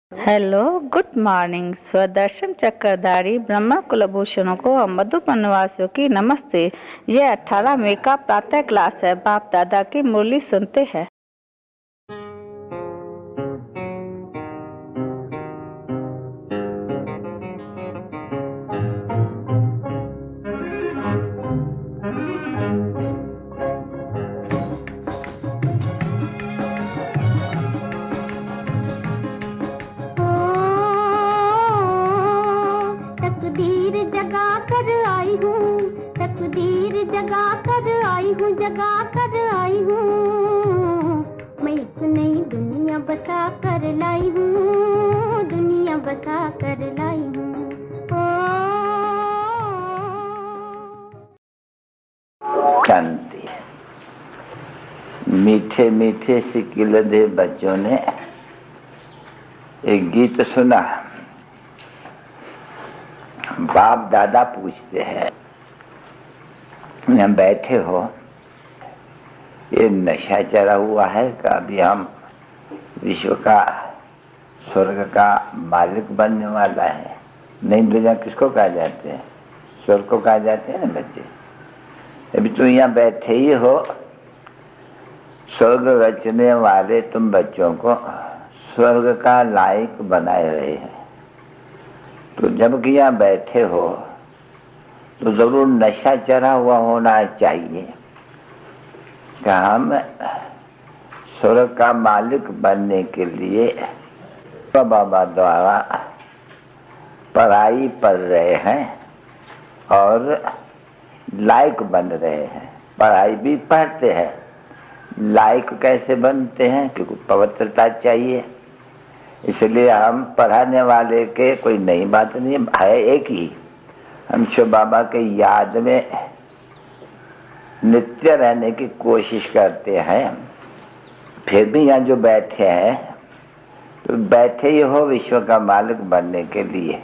Hello, good morning. स्वदर्शन चक्रधारी ब्रह्मा कुलभूषणों को और मधुबन वासियों की नमस्ते। यह 18 मई का प्रातः क्लास है। बाप दादा की मुरली सुनते हैं। जगा कर आई हूँ, मैं एक नई दुनिया बसा कर लाई हूँ, दुनिया बसा कर लाई हूँ। शांति। मीठे मीठे सिकिलधे बच्चों ने एक गीत सुना। बाप दादा पूछते हैं, यहाँ बैठे हो, ये नशा चढ़ा हुआ है का अभी हम विश्व का स्वर्ग का मालिक बनने वाला है? नई दुनिया किसको कहा जाते हैं? स्वर्ग को कहा जाते हैं ना बच्चे। अभी तुम यहाँ बैठे ही हो, स्वर्ग रचने वाले तुम बच्चों को स्वर्ग का लायक बनाए रहे हैं। तो जब यहाँ बैठे हो तो जरूर नशा चढ़ा हुआ होना चाहिए कि हम स्वर्ग का मालिक बनने के लिए बाबा द्वारा पढ़ाई पढ़ रहे हैं और लायक बन रहे हैं। पढ़ाई भी पढ़ते हैं, लायक कैसे बनते हैं? क्योंकि पवित्रता चाहिए। इसलिए हम पढ़ाने वाले के कोई नई बात नहीं है, एक ही हम शिव बाबा के याद में नित्य रहने की कोशिश करते हैं। फिर भी यहाँ जो बैठे हैं तो बैठे ही हो विश्व का मालिक बनने के लिए।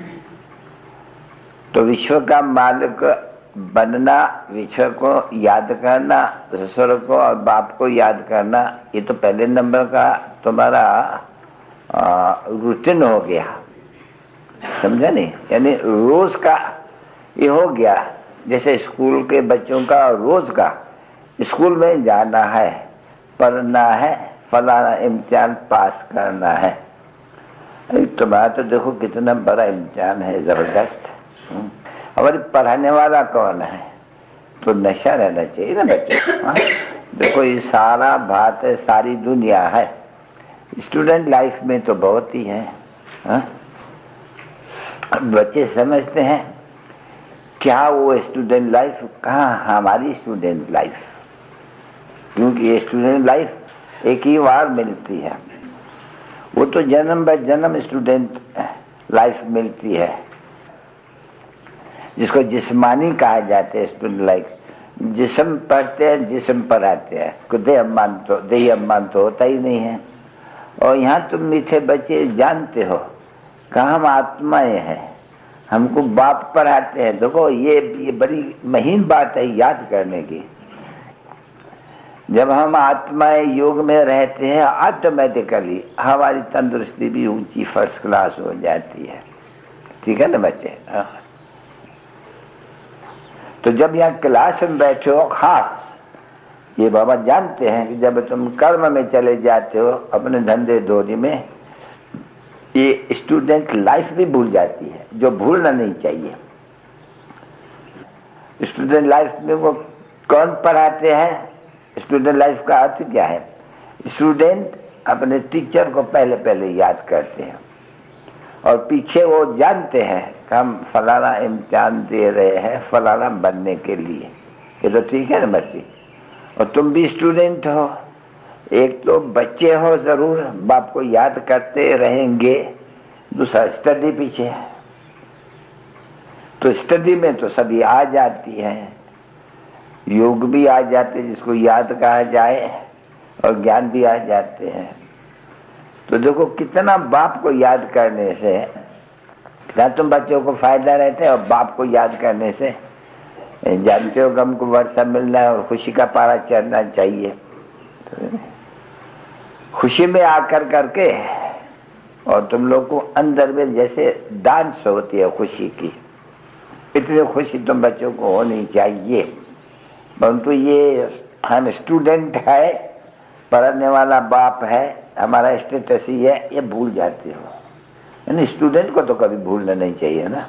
तो विश्व का मालिक बनना, विश्व को याद करना, ईश्वर को और बाप को याद करना, ये तो पहले नंबर का तुम्हारा रूटीन हो गया, समझा नहीं? यानी रोज का ये हो गया। जैसे स्कूल के बच्चों का रोज का स्कूल में जाना है, पढ़ना है, फलाना इम्तिहान पास करना है। तुम्हारा तो देखो कितना बड़ा इम्तिहान है, जबरदस्त। हमारे पढ़ाने वाला कौन है? तो नशा रहना चाहिए ना बच्चे। देखो ये सारा बात है, सारी दुनिया है। स्टूडेंट लाइफ में तो बहुत ही है। बच्चे समझते हैं क्या वो स्टूडेंट लाइफ, कहाँ हमारी स्टूडेंट लाइफ? क्योंकि ये स्टूडेंट लाइफ एक ही बार मिलती है। वो तो जन्म ब जन्म स्टूडेंट लाइफ मिलती है, जिसको जिस्मानी कहा जाता है स्टूडेंट लाइफ। जिस्म पढ़ते हैं, जिस्म पढ़ाते हैं, देह अम्मान तो होता ही नहीं है। और यहाँ तुम मीठे बच्चे जानते हो कि हम आत्माएं हैं, हमको बाप पढ़ाते हैं। देखो ये बड़ी महीन बात है याद करने की। जब हम आत्माएं योग में रहते हैं, ऑटोमेटिकली हमारी तंदुरुस्ती भी ऊंची फर्स्ट क्लास हो जाती है। ठीक है ना बच्चे? तो जब यहाँ क्लास में बैठे हो, खास ये बाबा जानते हैं कि जब तुम कर्म में चले जाते हो, अपने धंधे धोनी में, ये स्टूडेंट लाइफ भी भूल जाती है, जो भूलना नहीं चाहिए। स्टूडेंट लाइफ में वो कौन पढ़ाते हैं? स्टूडेंट लाइफ का अर्थ क्या है? स्टूडेंट अपने टीचर को पहले पहले याद करते हैं और पीछे वो जानते हैं कि हम फलाना इम्तिहान दे रहे हैं फलाना बनने के लिए। ये तो ठीक है ना बच्चे? और तुम भी स्टूडेंट हो, एक तो बच्चे हो, जरूर बाप को याद करते रहेंगे। दूसरा स्टडी पीछे है, तो स्टडी में तो सभी आ जाती है, योग भी आ जाते जिसको याद कहा जाए, और ज्ञान भी आ जाते हैं। तो देखो कितना बाप को याद करने से क्या तुम बच्चों को फायदा रहता है। और बाप को याद करने से जानते हो गम को वर्षा मिलना है और खुशी का पारा चढ़ना चाहिए। तो खुशी में आकर करके और तुम लोग को अंदर में जैसे डांस होती है खुशी की, इतनी खुशी तुम बच्चों को होनी चाहिए। परंतु ये हम स्टूडेंट है, पढ़ने वाला बाप है, हमारा स्टेटस ही है, ये भूल जाते हो। यानी स्टूडेंट को तो कभी भूलना नहीं चाहिए ना।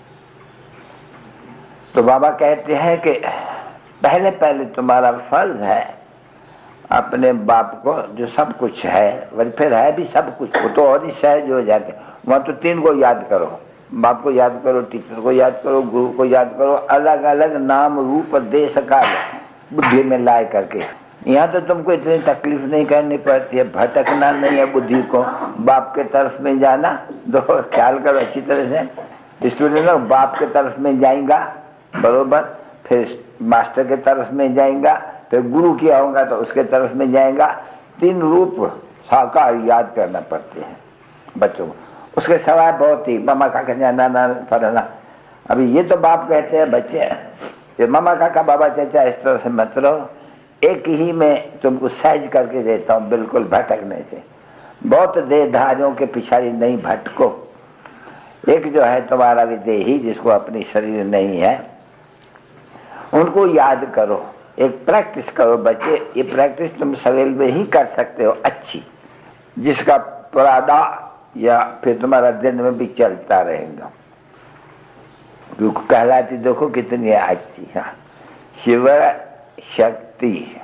तो बाबा कहते हैं कि पहले पहले तुम्हारा फर्ज है अपने बाप को, जो सब कुछ है, फिर है भी सब कुछ, वो तो और ही सहज हो जाते। वहां तो तीन को याद करो, बाप को याद करो, टीचर को याद करो, गुरु को याद करो, अलग अलग नाम रूप देश काल बुद्धि में लाए करके। यहाँ तो तुमको इतनी तकलीफ नहीं करनी पड़ती है, भटकना नहीं है बुद्धि को, बाप के तरफ में जाना। दो ख्याल करो अच्छी तरह से, स्टूडेंट लोग बाप के तरफ में जाएगा बरोबर, फिर मास्टर के तरफ में जाएगा, फिर गुरु किया होगा तो उसके तरफ में जाएगा। तीन रूप साकार याद करना पड़ते हैं बच्चों को। उसके सवाल बहुत ही मामा काका जाना ना फरना। अभी ये तो बाप कहते हैं बच्चे, ये मामा काका बाबा चाचा इस तरह से मत रहो, एक ही में तुमको सहज करके देता हूँ बिल्कुल भटकने से। बहुत देहधारियों के पिछाड़ी नहीं भटको। एक जो है तुम्हारा विदेही जिसको अपनी शरीर नहीं है, उनको याद करो, एक प्रैक्टिस करो बच्चे। ये प्रैक्टिस तुम सवेल में ही कर सकते हो अच्छी, जिसका परादा या फिर तुम्हारा दिन में भी चलता रहेगा। क्योंकि कहलाती देखो कितनी है अच्छी। हाँ, शिव शक्ति।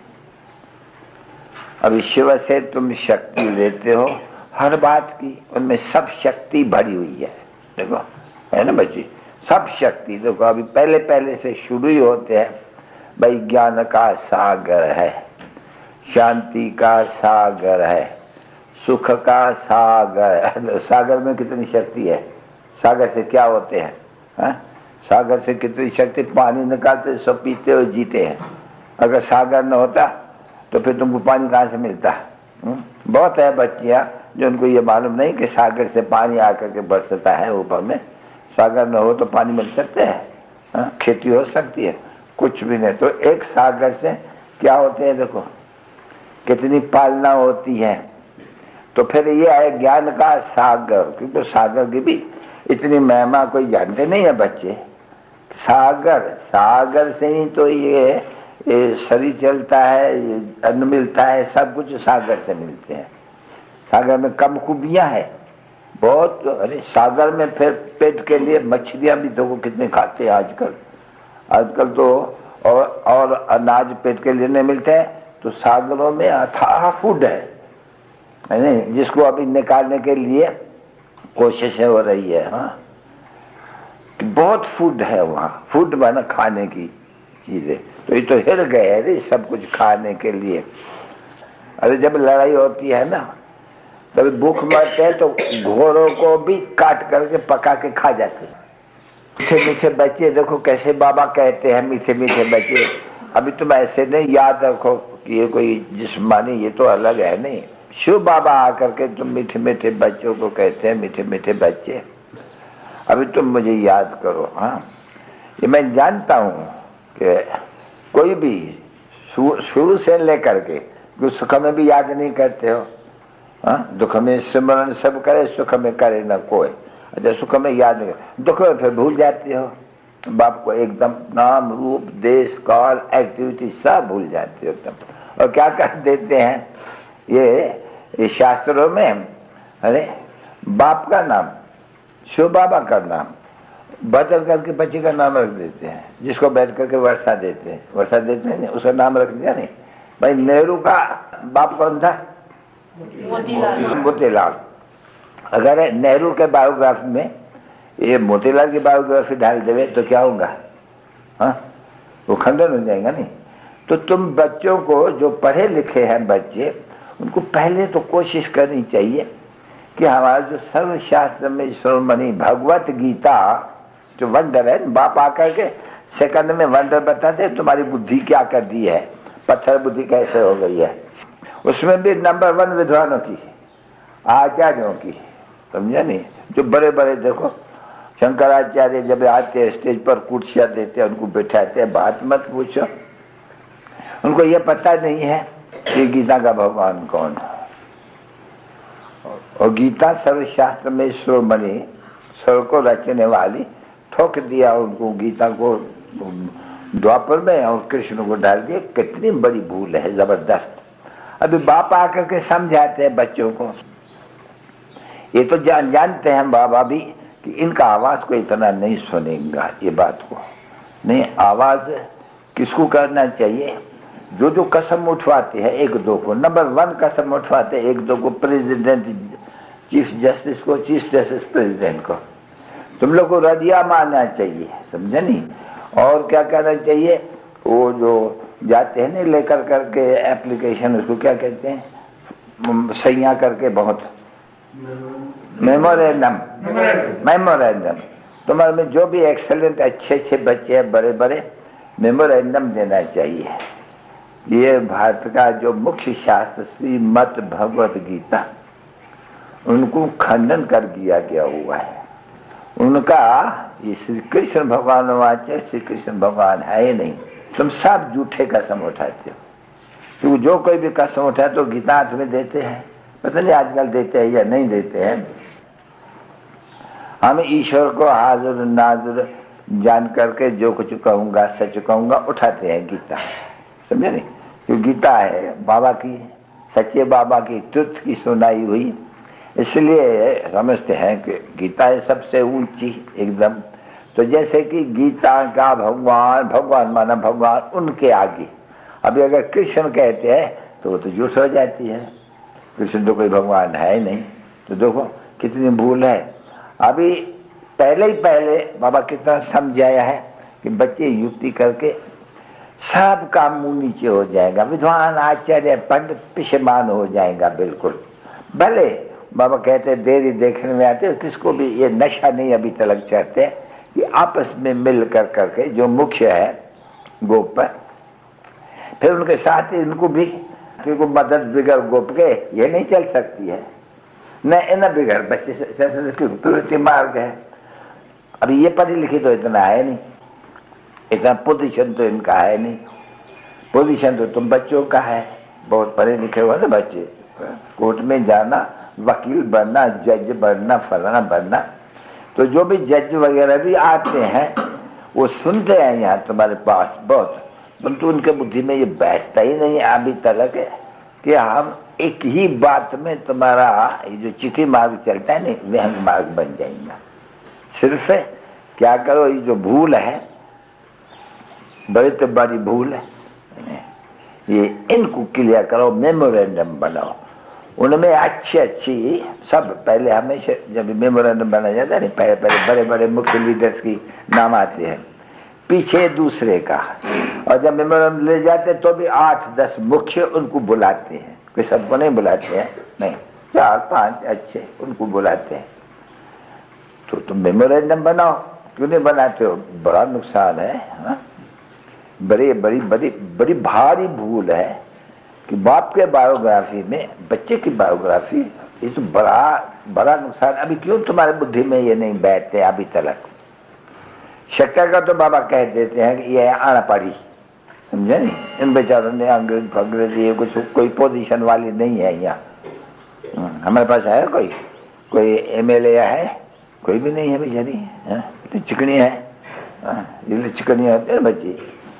अभी शिव से तुम शक्ति लेते हो हर बात की, उनमें सब शक्ति भरी हुई है। देखो है ना बच्ची, सब शक्ति। देखो अभी पहले पहले से शुरू ही होते हैं भाई, ज्ञान का सागर है, शांति का सागर है, सुख का सागर है। सागर में कितनी शक्ति है, सागर से क्या होते हैं? हा? सागर से कितनी शक्ति, पानी निकालते सब पीते और जीते हैं। अगर सागर न होता तो फिर तुमको पानी कहाँ से मिलता? बहुत है बच्चियां जो उनको ये मालूम नहीं कि सागर से पानी आकर के बरसता है ऊपर में। सागर न हो तो पानी मिल सकते हैं, खेती हो सकती है, कुछ भी नहीं। तो एक सागर से क्या होते हैं, देखो कितनी पालना होती है। तो फिर ये है ज्ञान का सागर, क्योंकि सागर की भी इतनी महिमा कोई जानते नहीं है बच्चे। सागर, सागर से ही तो ये शरीर चलता है, अन्न मिलता है, सब कुछ सागर से मिलते हैं। सागर में कम खूबियां है बहुत। अरे सागर में फिर पेट के लिए मछलियां भी देखो कितने खाते हैं आजकल। आजकल तो और अनाज पेट के लिए नहीं मिलते हैं, तो सागरों में अथाह फूड है नहीं, जिसको अभी निकालने के लिए कोशिशें हो रही है। हाँ, बहुत फूड है वहाँ, फूड बना खाने की चीजें। तो ये तो हिल गए अरे सब कुछ खाने के लिए। अरे जब लड़ाई होती है ना, तभी भूख मरते हैं तो घोड़ों को भी काट करके पका के खा जाते हैं। मीठे मीठे बच्चे देखो कैसे बाबा कहते हैं, मीठे मीठे बच्चे। अभी तुम ऐसे नहीं याद रखो कि ये कोई जिस्मानी, ये तो अलग है नहीं। शिव बाबा आकर के तुम मीठे मीठे बच्चों को कहते हैं मीठे मीठे बच्चे। अभी तुम मुझे याद करो। हाँ, ये मैं जानता हूँ कि कोई भी शुरू से लेकर के सुख में भी याद नहीं करते हो। हाँ, दुख में सिमरन सब करे, सुख में करे ना कोई। अच्छा, सुख में याद नहीं, दुख में फिर भूल जाते हो बाप को एकदम। नाम रूप देश काल एक्टिविटी सब भूल जाते हो एकदम। और क्या कर देते हैं ये शास्त्रों में, अरे बाप का नाम, शिव बाबा का नाम बदल करके बच्चे का नाम रख देते हैं। जिसको बैठ करके वर्षा देते हैं, वर्षा देते हैं उसका नाम रख दिया नहीं। भाई नेहरू का बाप कौन था? मोतीलाल। अगर नेहरू के बायोग्राफी में ये मोतीलाल की बायोग्राफी डाल देवे तो क्या होगा? हाँ, वो खंडन हो जाएगा नहीं। तो तुम बच्चों को, जो पढ़े लिखे हैं बच्चे, उनको पहले तो कोशिश करनी चाहिए कि हमारा जो सर्वशास्त्र में शिरोमणि भगवत गीता जो वंडर है, बाप आकर के सेकंड में वंडर बताते तुम्हारी बुद्धि क्या कर दी है, पत्थर बुद्धि कैसे हो गई है। उसमें भी नंबर 1 विद्वानों की, आचार्यों की, समझा नहीं? जो बड़े बड़े देखो शंकराचार्य जब आते हैं स्टेज पर कुर्सियां देते हैं, उनको बैठाते हैं, बात मत पूछो। उनको ये पता नहीं है कि गीता का भगवान कौन है। और गीता सर्वशास्त्र में शिरोमणि, स्वर को रचने वाली, ठोक दिया उनको गीता को द्वापर में और कृष्ण को डाल दिया। कितनी बड़ी भूल है, जबरदस्त। अभी बाप आकर के समझाते हैं बच्चों को। ये तो जानते हैं बाबा भी कि इनका आवाज को इतना नहीं सुनेगा, ये बात को नहीं। आवाज किसको करना चाहिए? जो जो कसम उठवाते हैं एक दो को, नंबर 1 कसम उठवाते हैं एक दो को, प्रेसिडेंट, चीफ जस्टिस को, चीफ जस्टिस प्रेसिडेंट को, तुम लोग को रजिया मानना चाहिए, समझे नहीं? और क्या करना चाहिए? वो जो जाते हैं ना लेकर करके एप्लीकेशन, उसको क्या कहते हैं, सैया करके, बहुत मेमोरेंडम, तुम्हारे में जो भी एक्सेलेंट अच्छे बच्चे हैं, बड़े बड़े, मेमोरेंडम देना चाहिए। ये भारत का जो मुख्य शास्त्र श्रीमद् भगवत गीता, उनको खंडन कर दिया गया हुआ है। उनका ये श्री कृष्ण भगवान वाच्य, श्री कृष्ण भगवान है ही नहीं। तुम सब झूठे कसम उठाते हो, क्योंकि जो कोई भी कसम उठाए तो गीता हाथ में देते हैं, पता नहीं आजकल देते हैं या नहीं देते हैं। हम ईश्वर को हाजुर नाजुर जान करके जो कुछ कहूंगा सच कहूंगा उठाते हैं गीता, समझे नहीं? क्योंकि गीता है बाबा की, सच्चे बाबा की ट्रुथ की सुनाई हुई, इसलिए समझते हैं कि गीता है सबसे ऊंची एकदम। तो जैसे कि गीता का भगवान माना भगवान, उनके आगे अभी अगर कृष्ण कहते हैं तो वो तो झूठ हो जाती है। कृष्ण तो कोई भगवान है ही नहीं। तो देखो कितनी भूल है। अभी पहले बाबा कितना समझाया है कि बच्चे युक्ति करके सब काम मुंह नीचे हो जाएगा, विद्वान आचार्य पंडित पिछमान हो जाएगा बिल्कुल। भले बाबा कहते देरी देखने में आते, किसको भी ये नशा नहीं अभी तक चढ़ते कि आपस में मिल कर करके जो मुख्य है गोप, फिर उनके साथ इनको भी, क्योंकि मदद बिगड़ गोप के ये नहीं चल सकती है, न बिगड़ बच्चे प्रवृत्ति मार्ग है। अभी ये पढ़ी लिखी तो इतना है नहीं, इतना पोजीशन तो इनका है नहीं। पोजीशन तो तुम बच्चों का है, बहुत पढ़े लिखे हुए ना बच्चे, कोर्ट में जाना, वकील बनना, जज बनना, फलाना बनना। तो जो भी जज वगैरह भी आते हैं वो सुनते हैं यहाँ तुम्हारे पास बहुत, परंतु उनके बुद्धि में ये बैठता ही नहीं अभी तक है कि हम एक ही बात में तुम्हारा ये जो चिट्ठी मार्ग चलता है नहीं, विहंग मार्ग बन जाएगा। सिर्फ क्या करो, ये जो भूल है, बड़ी तो बड़ी भूल है, ये इनको क्लियर करो, मेमोरेंडम बनाओ। उनमें अच्छी सब, पहले हमेशा जब मेमोरेंडम बनाया जाता है, पहले बड़े बड़े मुख्य लीडर्स की नाम आते हैं, पीछे दूसरे का। और जब मेमोरेंडम ले जाते तो भी 8-10 मुख्य उनको बुलाते हैं, कोई सबको नहीं बुलाते हैं, नहीं, 4-5 अच्छे उनको बुलाते हैं। तो तुम मेमोरेंडम बनाओ, क्यों नहीं बनाते हो? बड़ा नुकसान है, हा? बड़ी भारी भूल है कि बाप के बायोग्राफी में बच्चे की बायोग्राफी, ये तो बड़ा नुकसान। अभी क्यों तुम्हारे बुद्धि में ये नहीं बैठते अभी तक? शक्कर का तो बाबा कह देते हैं कि ये आना पड़ी, समझे नहीं? इन बेचारों ने अंग्रेजी ये कुछ कोई पोजीशन वाली नहीं है यहाँ। हमारे पास है कोई MLA है? कोई भी नहीं है बेचारी, चिकनी है, ये चिकनी होते हैं बच्चे।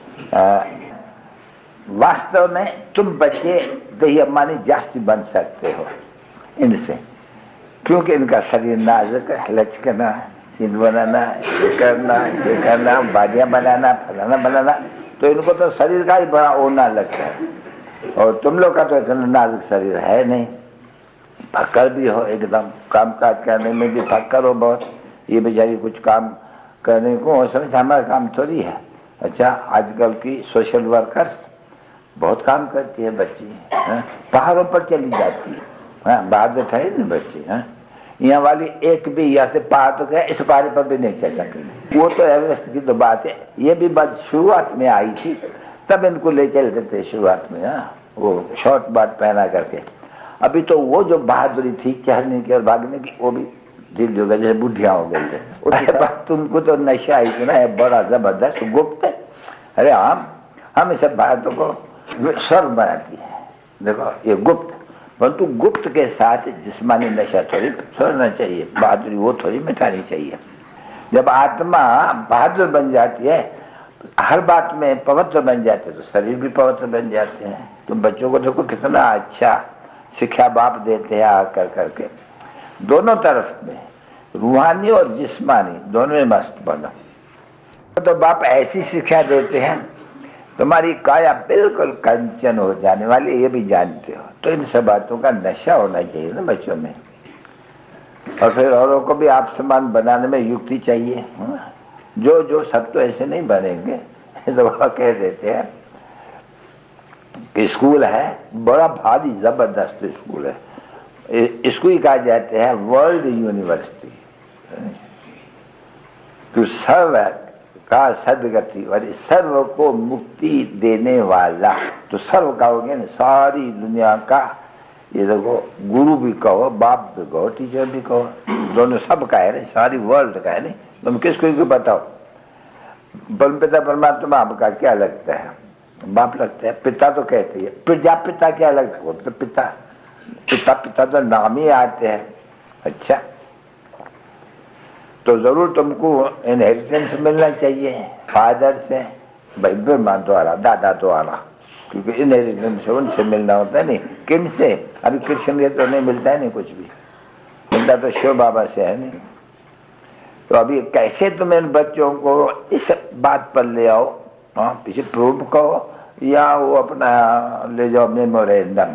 वास्तव में तुम बच्चे दही अम्मानी जास्ती बन सकते हो इनसे, क्योंकि इनका शरीर नाजुक है, लचकना, सीध बनाना, ये करना, बाजियां बनाना, फलाना बनाना, तो इनको तो शरीर का ही बड़ा ओना लगता है। और तुम लोग का तो इतना नाजुक शरीर है नहीं, फक्कर भी हो एकदम, काम काज करने में भी फक्कर हो बहुत। ये बेचारी कुछ काम करने को समझ, हमारा काम थोड़ी है। अच्छा, आजकल की सोशल वर्कर्स बहुत काम करती है बच्ची, पहाड़ों पर चली जाती है, बाहर ठहरे नहीं बच्चे। यहाँ वाली एक भी यहाँ से पहाड़ तो गया, इस पहाड़ पर भी नहीं चल सकेंगे। वो तो एवरेस्ट की तो बात है, ये भी बात शुरुआत में आई थी, तब इनको ले चलते थे शुरुआत में, वो शॉर्ट बात पहना करके। अभी तो वो जो बहादुरी थी चढ़ने की और भागने की, वो भी ढील हो गई, जैसे बुढ़िया हो गई है। उसके बाद तुमको तो नशा इतना है बड़ा जबरदस्त, गुप्त है। अरे हम सब भारतों को स्वर्ग बनाती है। देखो ये गुप्त, परंतु गुप्त के साथ जिस्मानी नशा थोड़ी छोड़ना चाहिए, बहादुरी वो थोड़ी मिटानी चाहिए। जब आत्मा बहादुर बन जाती है, हर बात में पवित्र बन जाते, तो शरीर भी पवित्र बन जाते हैं। तुम बच्चों को देखो कितना अच्छा शिक्षा बाप देते हैं आकर करके, दोनों तरफ में रूहानी और जिस्मानी दोनों में मस्त बनो। तो बाप ऐसी शिक्षा देते हैं तुम्हारी काया बिल्कुल कंचन हो जाने वाली, ये भी जानते हो। तो इन सब बातों का नशा होना चाहिए ना बच्चों में। और फिर औरों को भी आप समान बनाने में युक्ति चाहिए। जो जो सब तो ऐसे नहीं बनेंगे। तो बाबा कह देते हैं कि स्कूल है बड़ा भारी जबरदस्त स्कूल है, इसको ही कहा जाते हैं वर्ल्ड यूनिवर्सिटी। तो सर्व का सदगति और सर्व को मुक्ति देने वाला, तो सर्व कहोगे ना, सारी दुनिया का, ये देखो गुरु भी कहो, बाप भी कहो, टीचर भी कहो, दोनों सब का है, सारी वर्ल्ड का है। नहीं तुम किसको क्यों बताओ? परमपिता परमात्मा आपका क्या लगता है? बाप लगता है। पिता तो कहते हैं, प्रजापिता क्या लगता है? वो तो पिता, पिता पिता तो नाम ही आते हैं। अच्छा, तो जरूर तुमको इनहेरिटेंस मिलना चाहिए फादर से, भाई ब्रह्मा द्वारा, दादा द्वारा, क्योंकि इनहेरिटेंस उनसे मिलना होता है। नहीं किन से? अभी कृष्ण के तो नहीं मिलता है, नहीं कुछ भी मिलता तो शिव बाबा से है। नहीं तो अभी कैसे तुम इन बच्चों को इस बात पर ले आओ, पीछे प्रूफ कहो या वो अपना ले जाओ मेमोरेंडम।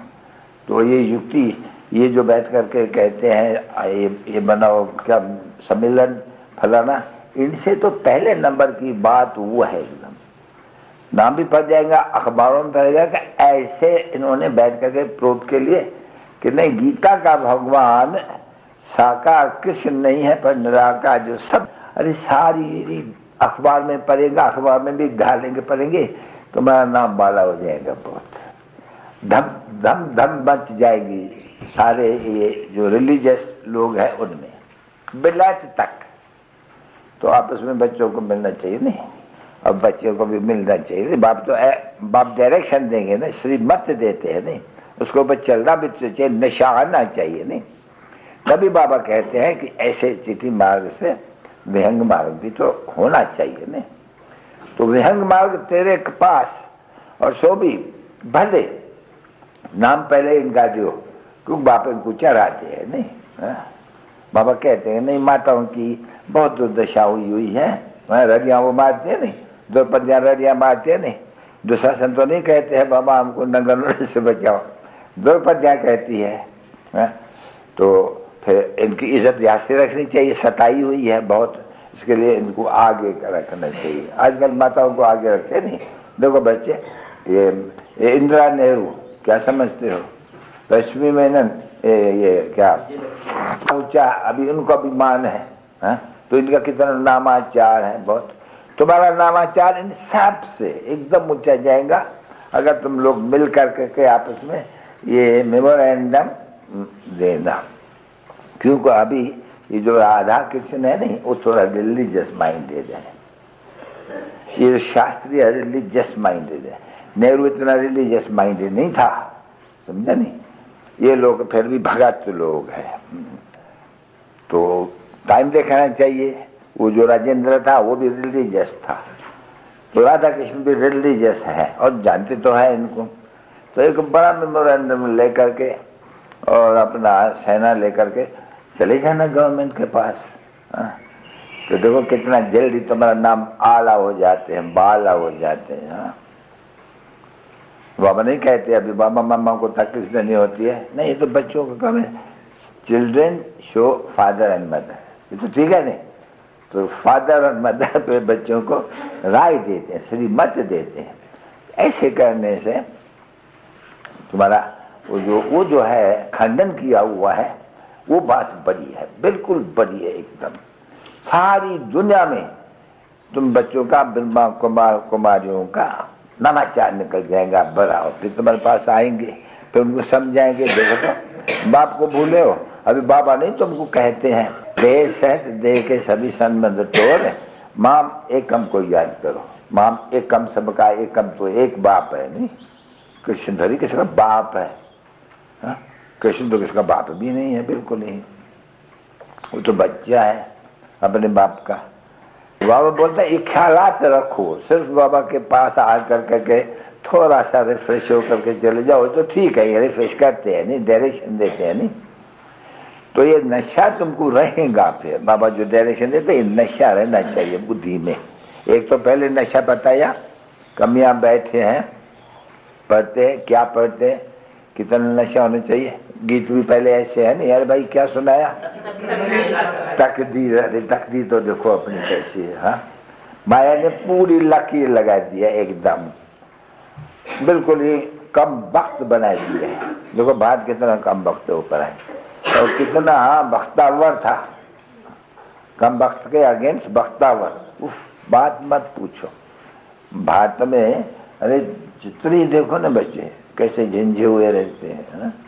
तो ये युक्ति, ये जो बैठ करके कहते हैं ये बनाओ क्या सम्मेलन फलाना, इनसे तो पहले नंबर की बात वो है। एकदम नाम भी पड़ जाएगा, अखबारों में पड़ेगा कि ऐसे इन्होंने बैठ करके प्रूफ के लिए कि नहीं, गीता का भगवान साकार कृष्ण नहीं है पर निराकार जो सब, अरे सारी अखबार में पढ़ेगा, अखबार में भी डालेंगे पढ़ेंगे, तुम्हारा नाम बाला हो जाएगा, बहुत धम धम धम मच जाएगी सारे ये जो रिलीजियस लोग हैं उनमें, बिलायत तक। तो आपस में बच्चों को मिलना चाहिए नहीं, और बच्चों को भी मिलना चाहिए। बाप तो बाप डायरेक्शन देंगे ना, श्रीमत देते हैं नहीं, उसके ऊपर चलना भी तो चाहिए, नशा आना चाहिए नहीं। तभी बाबा कहते हैं कि ऐसे चिति मार्ग से विहंग मार्ग भी तो होना चाहिए नहीं। तो विहंग मार्ग तेरे के पास, और सो भी भले नाम पहले इनका दियो, क्योंकि बाप इनको चढ़ाते हैं नहीं। बाबा कहते हैं नहीं, माताओं की बहुत दुर्दशा हुई है, रड़ियाँ वो मारते हैं नहीं, द्रौपदियाँ रड़ियाँ मारते हैं नहीं। दुशासन तो नहीं कहते हैं बाबा हमको नगर से बचाओ, द्रौपदियाँ कहती है। तो फिर इनकी इज्जत यहाँ से रखनी चाहिए, सताई हुई है बहुत, इसके लिए इनको आगे रखना चाहिए। आजकल माताओं को आगे रखते नहीं। देखो बच्चे, ये इंदिरा नेहरू क्या समझते हो? पश्चिमी मेनन ये क्या ऊंचा, अभी उनको अभिमान है, तो इनका कितना नामाचार है बहुत। तुम्हारा नामाचार इन सब से एकदम ऊंचा जाएगा अगर तुम लोग मिल करके आपस में ये मेमोरेंडम देना। क्योंकि अभी ये जो राधा कृष्ण है नहीं, वो थोड़ा रिलीजियस माइंडेड है, ये शास्त्रीय रिलीजियस माइंडेड है। नेहरू इतना रिलीजियस माइंडेड नहीं था, समझा नहीं। ये लोग फिर भी भगत लोग हैं, तो टाइम देखना चाहिए। वो जो राजेंद्र था वो भी रिलीजियस था, तो राधा कृष्ण भी रिलीजियस है और जानते तो है इनको। तो एक बड़ा मेमोरेंडम लेकर के और अपना सेना लेकर के चले जाना गवर्नमेंट के पास। तो देखो कितना जल्दी तुम्हारा नाम आला हो जाते हैं, बाला हो जाते हैं। बाबा नहीं कहते अभी बाबा मामा को तकलीफ नहीं होती है, नहीं, ये तो बच्चों को कम है। Children show father and mother, ये तो ठीक है नहीं। तो फादर और मदर पे बच्चों को राय देते हैं, श्रीमत देते हैं। ऐसे करने से तुम्हारा वो जो है खंडन किया हुआ है वो बात बड़ी है, बिल्कुल बड़ी है एकदम। सारी दुनिया में तुम बच्चों का, ब्रह्मा कुमार कुमारियों का नामाचार निकल जाएगा बड़ा, फिर तुम्हारे पास आएंगे, फिर उनको समझाएंगे। देखो तो बाप को भूले हो, अभी बाबा नहीं तुमको कहते हैं देह सहित देह के सभी संबंध तोड़, माम एकम को याद करो। माम एकम सबका एकम, तो एक बाप है नहीं, कृष्ण धरी किसी का बाप है। कृष्ण तो किसका बाप भी नहीं है, बिल्कुल नहीं, वो तो बच्चा है अपने बाप का। बाबा बोलता है ये ख्यालात रखो, सिर्फ बाबा के पास आ करके थोड़ा सा रिफ्रेश होकर के चले जाओ तो ठीक है, ये रिफ्रेश करते हैं नहीं, डायरेक्शन देते हैं नहीं, तो ये नशा तुमको रहेगा। फिर बाबा जो डायरेक्शन देते ये नशा रहना चाहिए बुद्धि में। एक तो पहले नशा बताया, कमियां बैठे हैं, पढ़ते हैं, क्या पढ़ते हैं, कितना नशा होना चाहिए। गीत भी पहले ऐसे है नहीं, यार भाई क्या सुनाया, तकदीर। अरे तकदीर तो देखो अपनी कैसी है। हाँ, माया ने पूरी लकीर लगा दिया, एकदम बिल्कुल ही कम वक्त बना दिया है। देखो बात कितना कम वक्त ऊपर है और कितना बख्तावर था, कम वक्त के अगेंस्ट बख्तावर। उफ, बात मत पूछो। भारत में अरे जितनी देखो ना बच्चे कैसे झंझे हुए रहते हैं ना?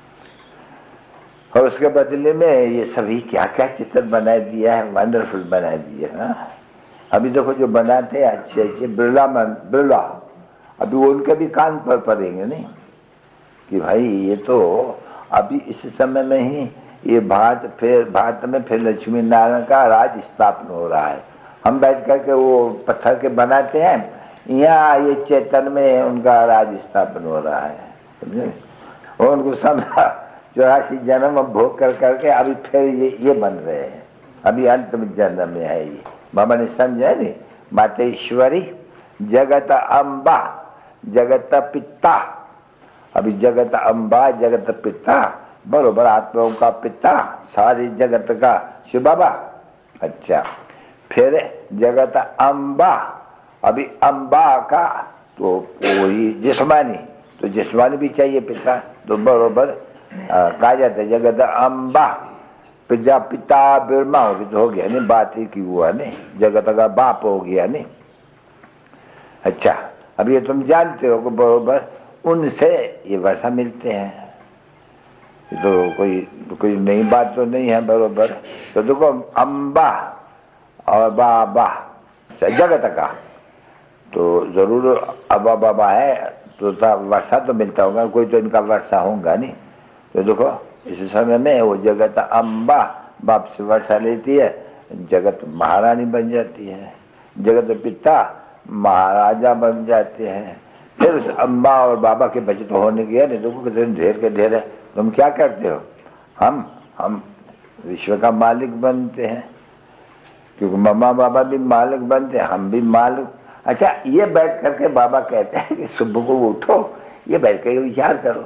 और उसके बदले में ये सभी क्या क्या चित्र बना दिया है, वंडरफुल बना दिया है। अभी देखो जो बनाते हैं अच्छे अच्छे बिरला, अभी वो उनके भी कान पर पड़ेंगे नहीं कि भाई ये तो अभी इस समय में ही ये भारत में फिर लक्ष्मी नारायण का राज स्थापन हो रहा है। हम बैठ करके वो पत्थर के बनाते हैं, यहाँ ये चेतन में उनका राज स्थापन हो रहा है, समझे? और उनको समझा 84 जन्म भोग करके अभी फिर ये बन रहे हैं, अभी अंतिम जन्म में है ये। बाबा ने समझा नहीं, मातेश्वरी जगत अम्बा जगत पिता। अभी जगत अम्बा जगत पिता बरोबर आत्माओं का पिता, सारी जगत का शिव बाबा। अच्छा, फिर जगत अम्बा, अभी अम्बा का तो वही जिस्मानी, तो जिस्मानी भी चाहिए पिता, तो बरोबर कहा जाता है जगत अम्बा पिता पिता बिरमा हो गया नहीं, बात ही की हुआ नहीं, जगत का बाप हो गया नहीं। अच्छा, अब ये तुम जानते हो कि बरोबर उनसे ये वर्षा मिलते हैं, तो कोई नई बात तो नहीं है बरोबर। तो देखो अम्बा और बाबा जगत का तो जरूर अबा बाबा है, तो वर्षा तो मिलता होगा, कोई तो इनका वर्षा होगा नहीं। तो देखो इस समय में वो जगत अम्बा बाप से वर्षा लेती है, जगत महारानी बन जाती है, जगत पिता महाराजा बन जाते हैं। फिर उस अम्बा और बाबा के बचत होने की है नहीं, देखो कितने ढेर के ढेर है। तुम क्या करते हो, हम विश्व का मालिक बनते हैं, क्योंकि मम्मा बाबा भी मालिक बनते हैं, हम भी मालिक। अच्छा, ये बैठ करके बाबा कहते हैं कि सुबह को उठो, ये बैठ करके विचार करो,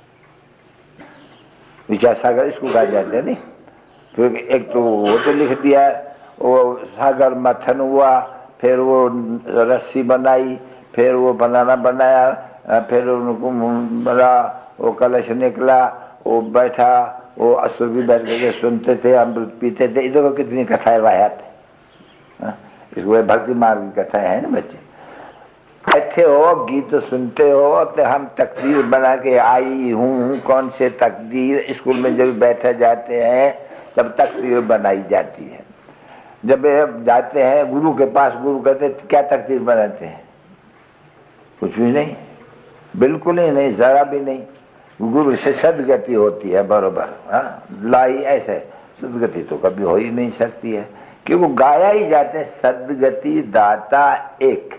विचार सागर इसको कहा जाता है नहीं, क्योंकि एक तो वो तो लिख दिया, वो सागर मथन हुआ, फिर वो रस्सी बनाई, फिर वो बनाना बनाया, फिर उनको बना, वो कलश निकला, वो बैठा, वो असुर भी बैठ करके सुनते थे, अमृत पीते थे। इधर को कितनी कथाएं वायात है, इसको भक्ति मार्ग की कथाएं है ना बच्चे। बैठे हो गीत सुनते हो, तो हम तकदीर बना के आई हूँ, कौन से तकदीर, स्कूल में जब बैठे जाते हैं तब तकदीर बनाई जाती है। जब जाते हैं गुरु के पास, गुरु कहते क्या तकदीर बनाते हैं, कुछ भी नहीं, बिल्कुल ही नहीं, जरा भी नहीं। गुरु से सदगति होती है बरोबर। लाई ऐसे सदगति तो कभी हो ही नहीं सकती है, क्योंकि गाया ही जाते हैं सदगति दाता एक।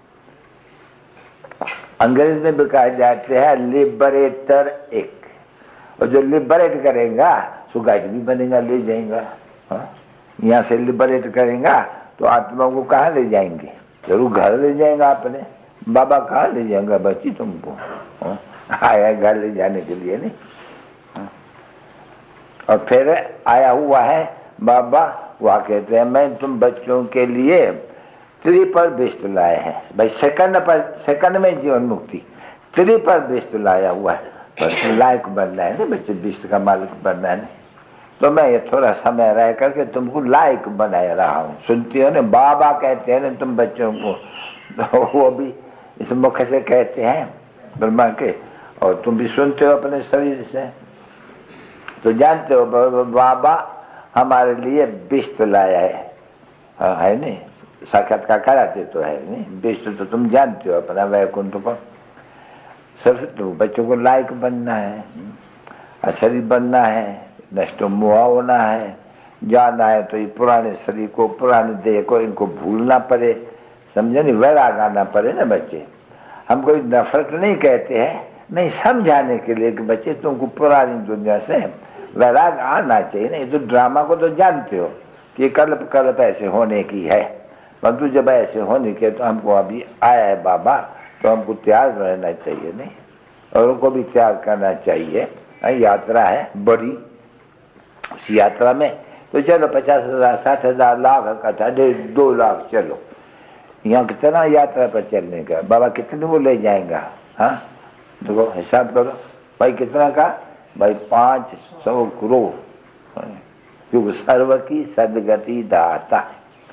अंग्रेज में भी कहा जाते हैं लिबरेटर एक, और जो लिबरेट करेगा सो गाइड भी बनेगा, ले जाएगा। यहाँ से लिबरेट करेगा तो आत्मा को कहाँ ले जाएंगे, जरूर घर ले जाएगा अपने। बाबा कहाँ ले जाएगा बच्ची तुमको, आया घर ले जाने के लिए नहीं। और फिर आया हुआ है बाबा, वह कहते हैं मैं तुम बच्चों के लिए त्रिपर बिष्ट लाए हैं भाई, सेकंड में जीवन मुक्ति, त्रिपर बिष्ट लाया हुआ है, पर लायक बनना है ना बच्चे, बिष्ट का मालिक बनना है। तो मैं ये थोड़ा समय रह करके तुमको लायक बनाए रहा हूँ। सुनती हो ना, बाबा कहते हैं ना तुम बच्चों को, तो वो भी इस मुख से कहते हैं ब्रह्मा के, और तुम भी सुनते हो अपने शरीर से, तो जानते हो बाबा हमारे लिए बिष्ट लाया है नहीं, साक्षात्कार कराते तो है नहीं, बिष्ट तो तुम जानते हो अपना वैकुंठ को। सिर्फ तो बच्चों को लायक बनना है। शरीर बनना है, नष्ट मुआ होना है, जाना है तो ये पुराने शरीर को, पुराने देह को, इनको भूलना पड़े, समझे नहीं, वैराग आना पड़े ना बच्चे। हम कोई नफरत नहीं कहते हैं, नहीं, समझाने के लिए कि बच्चे तुमको पुरानी दुनिया से वैराग आना चाहिए। नहीं तो ड्रामा को तो जानते हो कि कल्प कल्प ऐसे होने की है, परंतु जब ऐसे होने के तो हमको अभी आया है बाबा, तो हमको तैयार रहना चाहिए, नहीं, और उनको भी तैयार करना चाहिए। यात्रा है बड़ी, उस यात्रा में तो चलो 50,000 60,000 लाख कथा 2 लाख, चलो यहाँ कितना यात्रा पर चलने का, बाबा कितने वो ले जाएगा? हाँ देखो हिसाब करो भाई, कितना का भाई 500 करोड़, क्योंकि सर्व की सदगति दाता।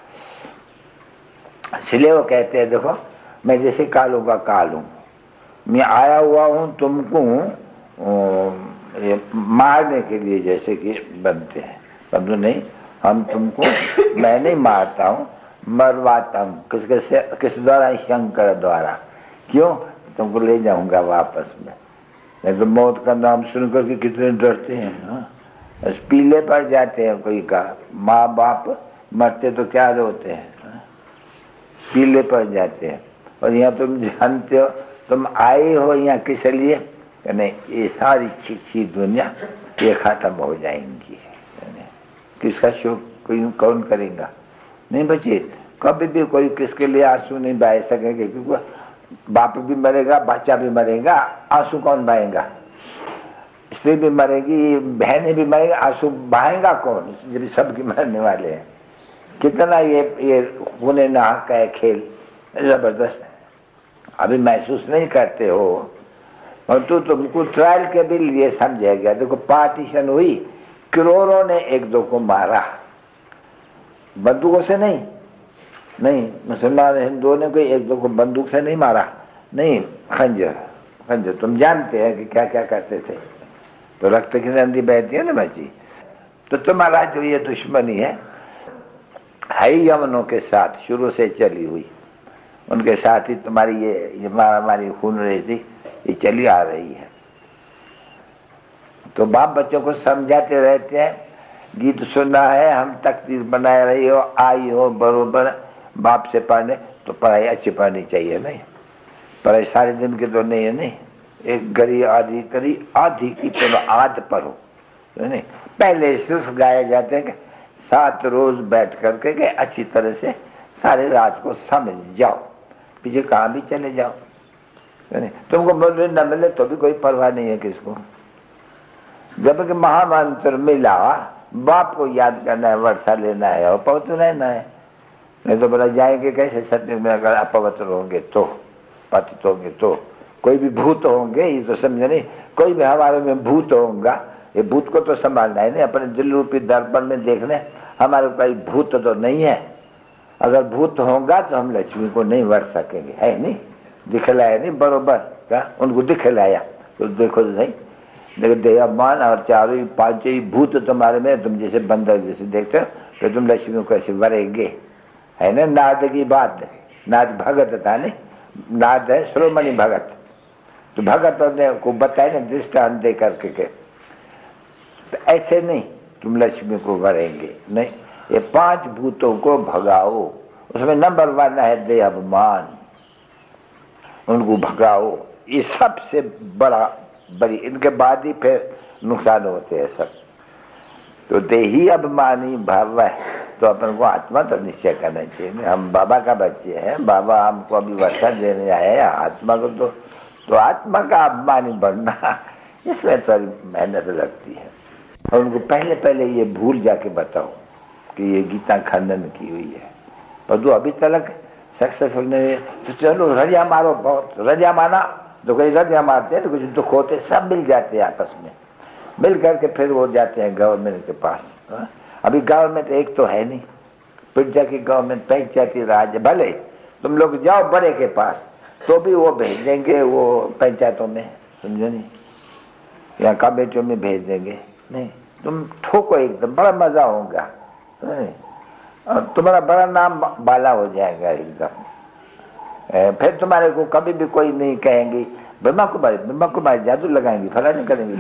इसलिए वो कहते हैं देखो, मैं जैसे कालों का काल हूं, मैं आया हुआ हूं तुमको मारने के लिए, जैसे कि बनते हैं, समझो नहीं, हम तुमको मैं नहीं मारता हूं, मरवाता हूं। किस द्वारा? शंकर द्वारा। क्यों? तुमको ले जाऊंगा वापस में। नहीं तो मौत का नाम सुनकर के कितने डरते हैं, बस पीले पड़ जाते हैं। कोई का माँ बाप मरते तो क्या रोते हैं, पीले पड़ जाते हैं। और यहाँ तुम जानते हो, तुम आए हो यहाँ किस लिए? नहीं, ये सारी छी दुनिया ये खत्म हो जाएंगी, किसका शोक कोई कौन करेगा? नहीं बच्चे, कभी भी कोई किसके लिए आंसू नहीं बहा सकेंगे, क्योंकि बाप भी मरेगा, बच्चा भी मरेगा, आंसू कौन बहाएगा? स्त्री भी मरेगी, बहनें भी मरेगी, आंसू बहाएगा कौन? जब सबके मरने वाले हैं। कितना ये गुने नाहक है खेल, जबरदस्त। अभी महसूस नहीं करते हो, और तुमको ट्रायल के भी लिए समझा गया। देखो पार्टीशन हुई, करोड़ों ने एक दो को मारा, बंदूकों से नहीं, नहीं मुसलमान हिंदुओं ने कोई एक दो को बंदूक से नहीं मारा, नहीं, खंजर। तुम जानते हैं कि क्या क्या करते थे, तो रक्त की नदी बहती है ना बच्ची। तो तुम्हारा जो ये दुश्मनी है यमनों के साथ शुरू से चली हुई, उनके साथ ही तुम्हारी ये मारामारी खून रेजी ये चली आ रही है। तो बाप बच्चों को समझाते रहते हैं, गीत सुनना है, हम तकदीर बनाए रही हो, आई हो बरोबर बाप से पढ़ने, तो पढ़ाई अच्छी पढ़नी चाहिए, नहीं पढ़ाई सारे दिन की तो नहीं है, नहीं, एक गरी आधी करी, आधी की तो आध पढ़ो, नहीं। पहले सिर्फ गाए जाते हैं कि 7 रोज बैठ करके के अच्छी तरह से सारे रात को समझ जाओ, पीछे कहाँ भी चले जाओ, नहीं। तुमको मिले न मिले तो भी कोई परवाह नहीं है किसको। जबकि महामंत्र मिला, बाप को याद करना है, वर्षा लेना है और पवित्र रहना है। नहीं तो बोला जाएंगे कैसे सत्य में, अगर अपवित्र होंगे तो, पतित होंगे तो, कोई भी भूत होंगे, ये तो समझे नहीं, कोई भी हमारे में भूत होगा, ये भूत को तो संभालना है, नहीं अपने दिल रूपी दर्पण में देखने हमारे कोई भूत तो नहीं है। अगर भूत होगा तो हम लक्ष्मी को नहीं वर सकेंगे, है नहीं, दिखलाया नहीं बरोबर, क्या उनको दिखलाया तो देखो तो सही, देखो देवमान और चारों 5 भूत तुम्हारे में, तुम जैसे बंदर जैसे देखते हो, तो तुम लक्ष्मी को कैसे वरेंगे, है ना। नाद की बात, नाद भगत था, नहीं, नाद है श्रोमणी भगत, तो भगत ने को बताए ना दृष्टांत दे करके के, तो ऐसे नहीं तुम लक्ष्मी को वरेंगे, नहीं, ये 5 भूतों को भगाओ। उसमें नंबर 1 है दे अभिमान, उनको भगाओ, ये सबसे बड़ी, इनके बाद ही फिर नुकसान होते हैं सब। तो देही अभिमानी भाव है, तो अपन को आत्मा तो निश्चय करना चाहिए। हम बाबा का बच्चे हैं, बाबा हमको अभी वर्षा देने आए हैं, आत्मा को तो आत्मा का अभिमानी बनना, इसमें थोड़ी मेहनत लगती है। और उनको पहले ये भूल जाके बताओ कि ये गीता खंडन की हुई है, पर तो अभी तक सक्सेसफुल नहीं। तो चलो रजा मारो, बहुत रजा माना तो कोई रजा मारते हैं, तो कुछ दुख होते, सब मिल जाते हैं आपस में, मिल करके फिर वो जाते हैं गवर्नमेंट के पास। अभी गवर्नमेंट एक तो है नहीं, पिज्जा की गवर्नमेंट, पंचायती राज, भले तुम लोग जाओ बड़े के पास तो भी वो भेज देंगे, वो पंचायतों में, समझो नहीं, या कमेटियों में भेज देंगे, नहीं तुम ठोको एकदम, बड़ा मजा होगा, और तुम्हारा बड़ा नाम बाला हो जाएगा एकदम। फिर तुम्हारे को कभी भी कोई नहीं कहेंगे ब्रह्मा कुमारी जादू लगाएंगी, फला नहीं करेंगी,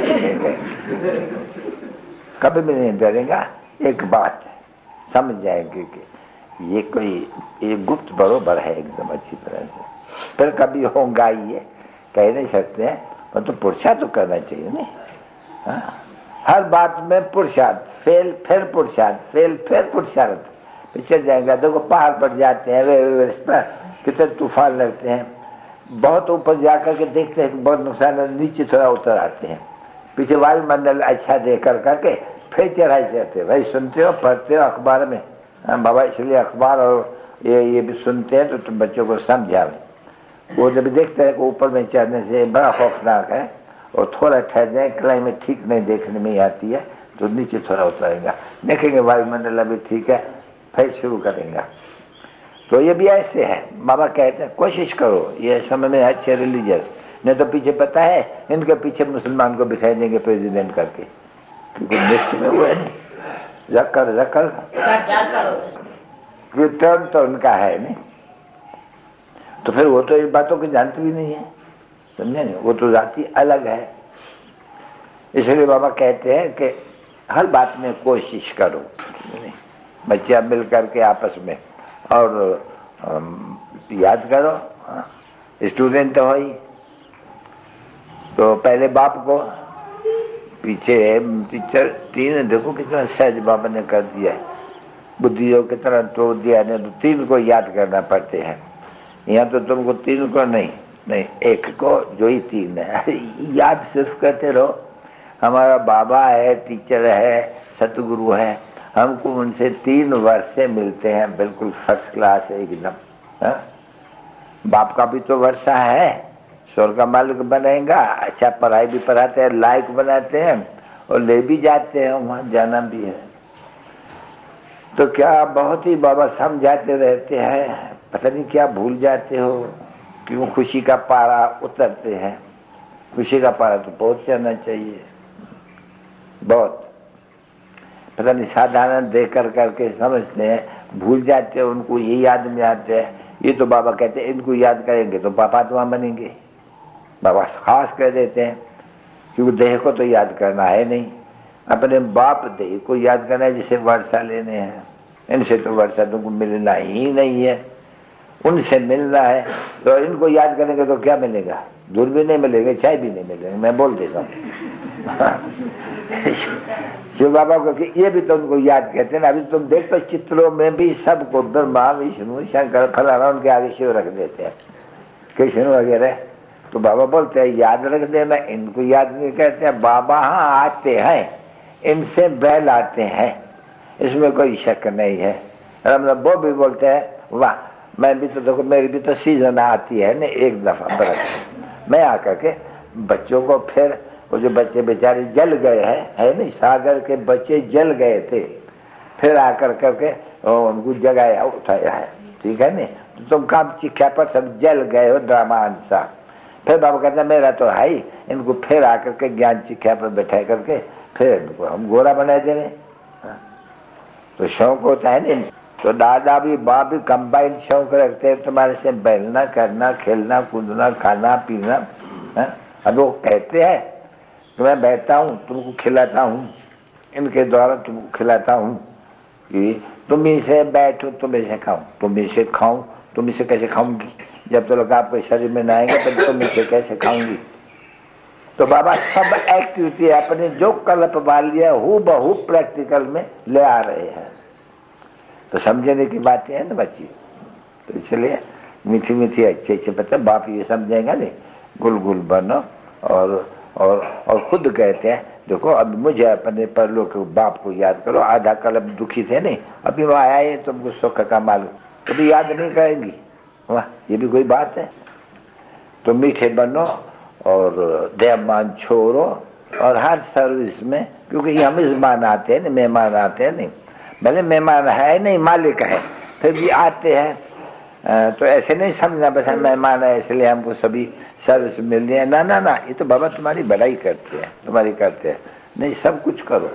कभी भी नहीं डरेगा। एक बात समझ जाएंगे कि ये कोई ये गुप्त बरोबर है एकदम अच्छी तरह से। फिर कभी होगा ये कह नहीं सकते हैं, पर तो पुरुषार्थ तो करना चाहिए नहीं। हाँ? हर बात में पुरुषार्थ, फेल फिर पुरुषार्थ, फेल फिर पुरुषार्थ, पिछड़ जाएगा। देखो पहाड़ पर जाते हैं वे कितने तूफान लगते हैं, बहुत ऊपर जाकर के देखते हैं बहुत नुकसान है, नीचे थोड़ा उतर आते हैं, पीछे वायुमंडल अच्छा देख करके फिर चढ़ाई चढ़ते। भाई सुनते हो, पढ़ते हो अखबार में? हाँ बाबा, इसलिए अखबार और ये भी सुनते हैं तो तुम बच्चों को समझाओ। वो जब देखते हैं कि ऊपर में चढ़ने से बड़ा खौफनाक है और थोड़ा ठहर जाए, क्लाइमेट ठीक नहीं देखने में आती है तो नीचे थोड़ा उतरेगा, देखेंगे वायुमंडल अभी ठीक है, फिर शुरू करेंगे। तो ये भी ऐसे है। बाबा कहते हैं कोशिश करो ये समय में अच्छे रिलीजियस, नहीं तो पीछे पता है इनके पीछे मुसलमान को बिठाई देंगे प्रेसिडेंट करके, क्योंकि नेक्स्ट में वो है नहीं जक्कर टर्म तो उनका है नहीं, तो फिर वो तो इन बातों की जानते भी नहीं है, समझे नहीं, वो तो जाति अलग है। इसलिए बाबा कहते हैं कि हर बात में कोशिश करो, बच्चे मिल करके आपस में, और याद करो स्टूडेंट तो हो ही, तो पहले बाप को, पीछे टीचर, तीन देखो कितना सहज बाबा ने कर दिया है, बुद्धि को कितना तोड़ दिया ने, तो तीन को याद करना पड़ते हैं। यहाँ तो तुमको तीन को नहीं एक को, जो ही तीन है याद सिर्फ करते रहो। हमारा बाबा है, टीचर है, सतगुरु है, हमको उनसे 3 वर्ष से मिलते हैं, बिल्कुल फर्स्ट क्लास है एकदम। बाप का भी तो वर्षा है, स्वर्ग का मालिक बनेगा, अच्छा पढ़ाई भी पढ़ाते हैं, लायक बनाते हैं और ले भी जाते हैं, वहां जाना भी है। तो क्या बहुत ही बाबा समझाते रहते हैं, पता नहीं क्या भूल जाते हो, क्यों खुशी का पारा उतरते हैं। खुशी का पारा तो पहुंच जाना चाहिए, बहुत पता नहीं साधारण देख करके समझते हैं, भूल जाते हैं, उनको ये याद में आते हैं। ये तो बाबा कहते हैं इनको याद करेंगे तो पापात्मा बनेंगे, बाबा खास कह देते हैं, क्योंकि देह को तो याद करना है नहीं, अपने बाप देह को याद करना है जिसे वर्षा लेने हैं। इनसे तो वर्षा तुमको मिलना ही नहीं है, उनसे मिलना है, तो इनको याद करेंगे तो क्या मिलेगा? दूर भी नहीं मिलेगा, चाय भी नहीं मिलेगा, मैं बोल देता हूँ। शिव बाबा को कि ये भी तो उनको याद कहते हैं ना। अभी तुम देख तो चित्रों में भी सबको ब्रह्मा विष्णु शंकर फलाना उनके आगे शिव रख देते हैं, कृष्ण वगैरह। तो बाबा बोलते हैं याद रख देना, इनको याद नहीं कहते हैं। बाबा हाँ आते हैं, इनसे बहलाते हैं, इसमें कोई शक नहीं है। वो भी बोलते हैं वाह, मैं भी तो देखो मेरी भी तो सीजन आती है ना एक दफा बरस, मैं आकर के बच्चों को, फिर वो जो बच्चे बेचारे जल गए हैं, है नहीं, सागर के बच्चे जल गए थे, फिर आकर करके उनको जगाया उठाया है, ठीक है नहीं, तो तुम काम चिख्या पर सब जल गए हो ड्रामा सा। फिर बाबा कहते हैं मेरा तो है ही, इनको फिर आकर के ज्ञान चिख्या पर बैठा करके फिर इनको हम गोरा बना दे रहे। तो शौक होता है नहीं, तो दादा भी बाप भी कंबाइंड शौक रखते हैं तुम्हारे से, बैलना करना, खेलना कूदना, खाना पीना। अब वो कहते हैं कि मैं बैठता हूँ तुमको खिलाता हूँ, इनके द्वारा तुमको खिलाता हूँ, कि तुम इसे बैठो तुम इसे खाओ, तुम इसे खाओ, तुम इसे कैसे खाऊंगी, जब तक आपके शरीर में न आएंगे तब तुम इसे कैसे खाऊंगी। तो बाबा सब एक्टिविटी अपने जो कल्प वाली है हूबहू प्रैक्टिकल में ले आ रहे हैं। तो समझने की बातें हैं ना बच्ची, तो इसलिए मीठी मीठी अच्छे अच्छे बता, बाप ये समझेगा नहीं, गुल गुल बनो। और खुद कहते हैं देखो अब मुझे अपने परलोक के बाप को याद करो, आधा कल्प दुखी थे नहीं, अभी वो आया है तुमको सुख का मालूम, कभी याद नहीं करेंगी, वाह ये भी कोई बात है। तो मीठे बनो और देहमान छोड़ो, और हर सर्विस में, क्योंकि ये मेहमान आते हैं, मेहमान आते हैं नहीं, भले मेहमान है नहीं मालिक है, फिर भी आते हैं, तो ऐसे नहीं समझना बस मेहमान है इसलिए हमको सभी सर्विस मिल रही है, ना ना ना, ये तो बाबा तुम्हारी बड़ाई करते हैं, तुम्हारी करते हैं नहीं, सब कुछ करो।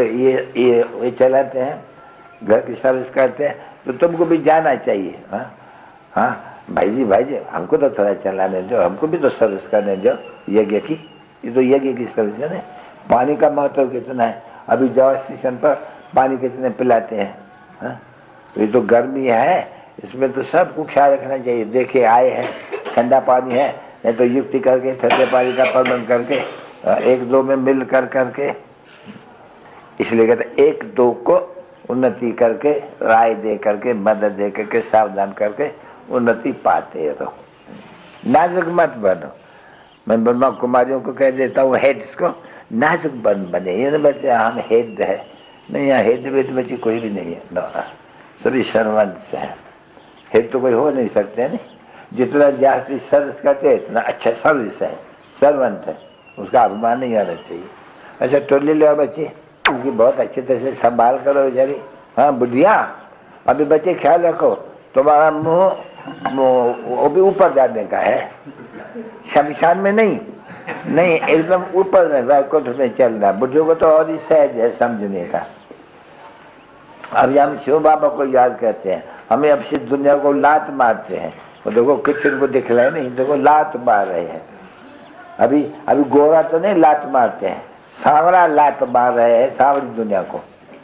ये चलाते हैं, घर की सर्विस करते हैं, तो तुमको भी जाना चाहिए। हाँ हाँ, भाई जी हमको तो थोड़ा चलाने दो, हमको भी तो सर्विस करने दो यज्ञ की। ये तो यज्ञ की सर्विस है। पानी का महत्व कितना है, अभी जॉय स्टेशन पर पानी कितने पिलाते हैं, हाँ? ये तो गर्मी है, इसमें तो सबको ख्याल रखना चाहिए। देखे आए हैं ठंडा पानी है, नहीं तो युक्ति करके ठंडे पानी का प्रबंध करके एक दो में मिल करके, इसलिए कहते एक दो को उन्नति करके, राय दे करके, मदद दे करके, सावधान करके उन्नति पाते रहो। नाजुक मत बनो। मैं ब्रह्मा कुमारियों को कह देता हूँ, हेड्स को नाजुक बने। ये ना बच्चे हम हेड है, नहीं, यहाँ हेड वेद बच्चे कोई भी नहीं है, सभी सर्वेंट्स है। हेड तो कोई हो नहीं सकते है। नहीं, जितना जास्ती सर्विस करते हैं इतना अच्छा सर्विस है, सर्वेंट है, उसका अभिमान नहीं आना चाहिए। अच्छा टोली लो बच्चे, उनकी बहुत अच्छे तरह से संभाल करो जरी। हाँ बुढ़िया, अभी बच्चे ख्याल रखो, तुम्हारा मुंह वो भी ऊपर जाने का है, शमशान में नहीं, एकदम ऊपर में वैकुंठ में चलना। बुढ़ियों को तो और ही सहज है समझने का। अभी हम शिव बाबा को याद करते हैं, हमें अब से दुनिया को लात मारते हैं। वो देखो किसी को दिख रहा है नहीं, देखो लात मार रहे हैं। अभी गोरा तो नहीं लात मारते हैं, सांवरा लात मार रहे हैं सावरी दुनिया को,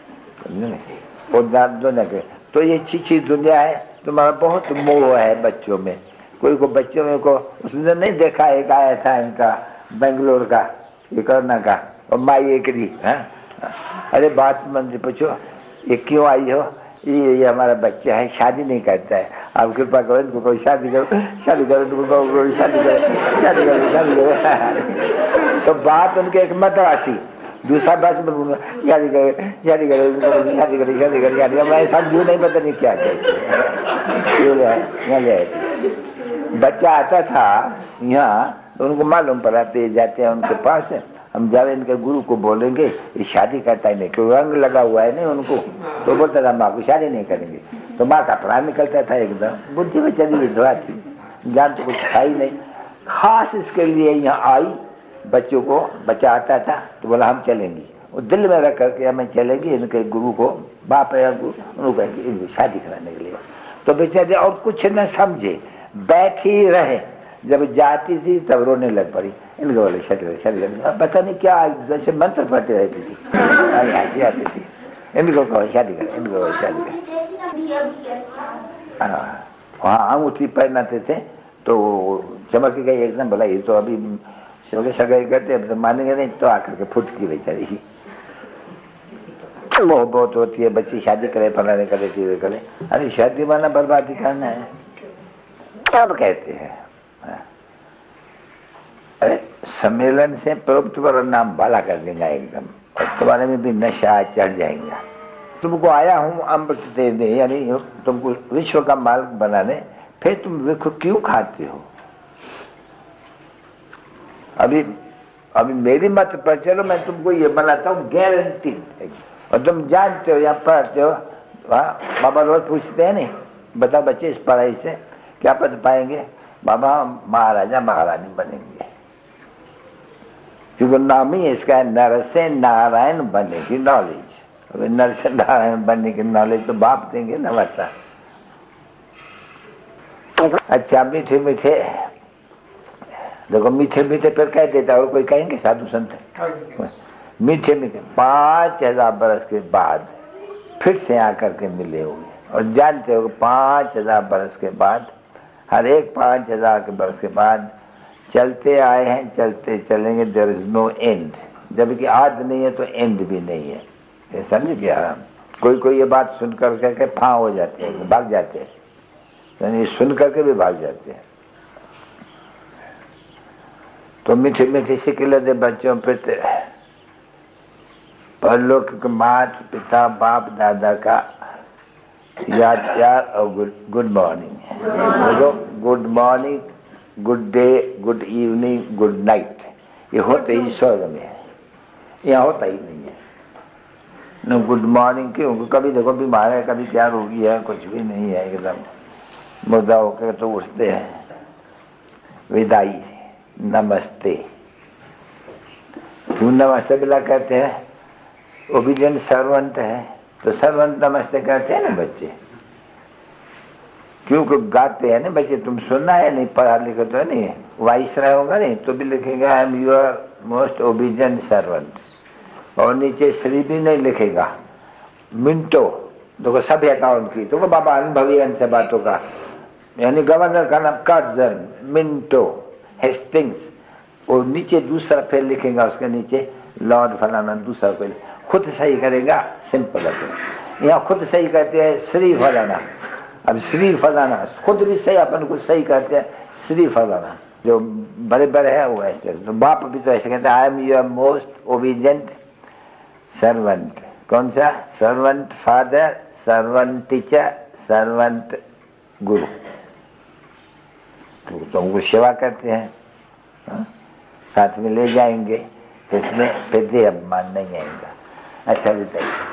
दुनिया के। तो ये छिछी दुनिया है, तुम्हारा बहुत मोह है बच्चों में। कोई को बच्चों में को उसने नहीं देखा, एक आया था इनका बेंगलोर का, ये करना का, और माई एक दी, अरे बात मंदिर पूछो ये क्यों आई हो, ये हमारा बच्चा है, शादी नहीं करता है, आप कृपा करो इनको कोई शादी करो, शादी करो, सब बात उनके एक मत राशि। दूसरा बस में शादी करो, मैं समझू नहीं, पता नहीं क्या कहते। बच्चा आता था यहाँ तो उनको मालूम पड़ाते जाते हैं उनके पास, हम जावे इनके गुरु को बोलेंगे ये शादी करता ही नहीं, क्योंकि रंग लगा हुआ है नहीं उनको, तो बोलता था माँ को शादी नहीं करेंगे। तो माँ का प्राण निकलता था एकदम। बुद्धि में चली विधवा थी, ज्ञान तो कुछ था ही नहीं। खास इसके लिए यहाँ आई, बच्चों को बच्चा आता था तो बोला हम चलेंगे, वो दिल में रख करके हमें चलेंगे इनके गुरु को, बाप या गुरु, उनको कहेंगे इनको शादी कराने के लिए। तो बेचारे और कुछ न समझे, बैठी रहे। जब जाती थी तब रोने लग पड़ी, इनको बोले शादी पता नहीं क्या, जैसे मंत्र पढ़ते रहती थी, हंसी आती थी। इनको कहो शादी करें, इनको कहो शादी करें। वहाँ अंगूठी पहनाते थे तो चमक गई एकदम, बोला ये तो अभी सगाई करते, अब तो मानेंगे नहीं, तो आकर के फुटकी बेचारी। वो बहुत होती है, बच्ची शादी करे, फलाने करे, चीजें करे। अरे शादी माना बर्बादी करना है, अब कहते हैं। अरे सम्मेलन से प्रभु तुम्हारा नाम भला कर देगा एकदम, और तुम्हारे में भी नशा चढ़ जाएगा। तुमको आया हूँ अमृत देने, यानी तुमको विश्व का मालिक बनाने, फिर तुम देखो क्यों खाते हो। अभी मेरी मत पर चलो, मैं तुमको ये बनाता हूँ गारंटी, और तुम जानते हो या पढ़ते हो। बाबा रोज पूछते हैं नहीं, बताओ बच्चे इस पढ़ाई से क्या पद पाएंगे? बाबा महाराजा महारानी बनेंगे, क्योंकि नाम ही इसका है नर से नारायण बनने की नॉलेज। नर से नारायण बनने की नॉलेज तो बाप देंगे ना बच्चा। अच्छा मीठे मीठे देखो, मीठे मीठे फिर कह देता, और कोई कहेंगे साधु संत? मीठे मीठे 5000 बरस के बाद फिर से आकर के मिले हुए, और जानते हो 5000 बरस के बाद, हर एक 5000 के बरस के बाद चलते आए हैं, चलते चलेंगे। देयर इज नो एंड, जबकि आद नहीं है तो एंड भी नहीं है। ये समझ गया? कोई ये बात सुन करके फां हो जाते हैं, भाग जाते हैं, यानी सुन करके भी भाग जाते हैं। तो मीठे मीठे सिखले दे बच्चों पे परलोक माता पिता बाप दादा का याद प्यार और good morning, good morning, good day, good evening, good night, ये होते ही स्वर्ग में है, यहाँ होता ही नहीं है। न गुड मॉर्निंग क्यों, कभी देखो बीमार है, कभी क्या रोगी है, कुछ भी नहीं है, एकदम मुर्दा होकर तो उठते हैं। विदाई नमस्ते, क्यों नमस्ते बिला कहते हैं? ओबीडियंट सर्वेंट है तो सर्वेंट नमस्ते कहते हैं ना बच्चे। क्योंकि गाते हैं ना बच्चे, तुम सुनना है नहीं, पढ़ा लिखा तो है नहीं, वाइस रहा होगा नहीं तो भी लिखेगा I am your most obedient servant, और नीचे श्री भी नहीं लिखेगा। मिंटो देखो सभ्यता उनकी, तो बाबा अनुभवी उनसे बातों का, यानी गवर्नर का नाम कर्जन, मिंटो, हेस्टिंग्स, और नीचे दूसरा फिर लिखेगा, उसके नीचे लॉर्ड फलाना दूसरा फिर खुद सही करेगा, सिंपल है। यहाँ खुद सही कहते हैं श्री फलाना, अब श्री फलाना खुद भी सही, अपन को सही कहते हैं श्री फलाना, जो बड़े बड़े है वो ऐसे। तो बाप भी तो ऐसे कहते हैं I am your most obedient servant. कौन सा? Servant father, servant teacher, servant गुरु, तो उनको सेवा करते हैं। हा? साथ में ले जाएंगे तो इसमें फिर अपमान नहीं आएगा। अच्छा बताइए।